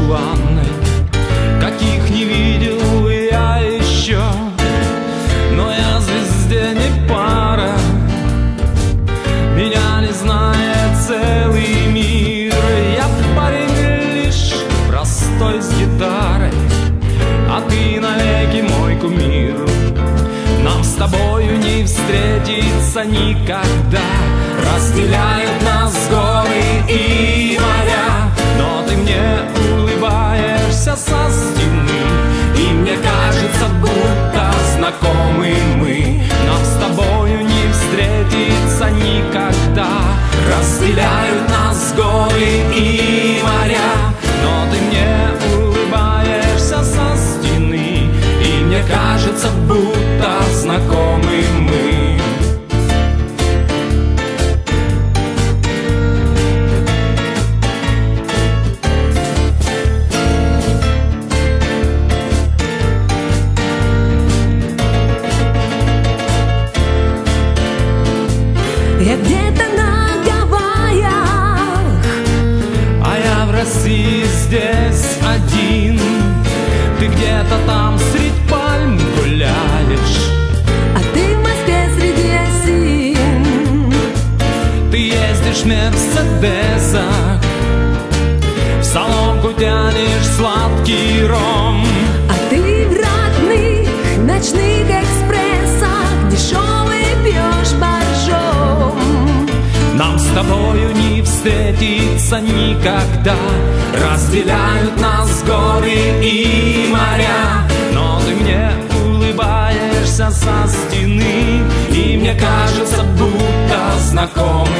желанной, каких не видел я еще. Но я звезде не пара, меня не знает целый мир. Я парень лишь простой с гитарой, а ты навеки мой кумир. Нам с тобою не встретиться никогда, разделяют нас горы и моря. Но ты мне улыбаешься со стены, и мне кажется, будто знакомы мы. Нам с тобою не встретиться никогда, разделяют нас горы и моря. Но ты мне улыбаешься со стены, и мне кажется, будто знакомы мы. Я где-то на Гавайях, а я в России здесь один. Ты где-то там средь пальм гуляешь, а ты в Москве среди осин. ты ездишь в Мерседесах, в соломку тянешь сладкий ром. А ты в родных ночных экспрессах дешевый пьешь боржом. Нам с тобою не встретиться никогда, разделяют нас горы и моря. Но ты мне улыбаешься со стены, и мне кажется, будто знакомы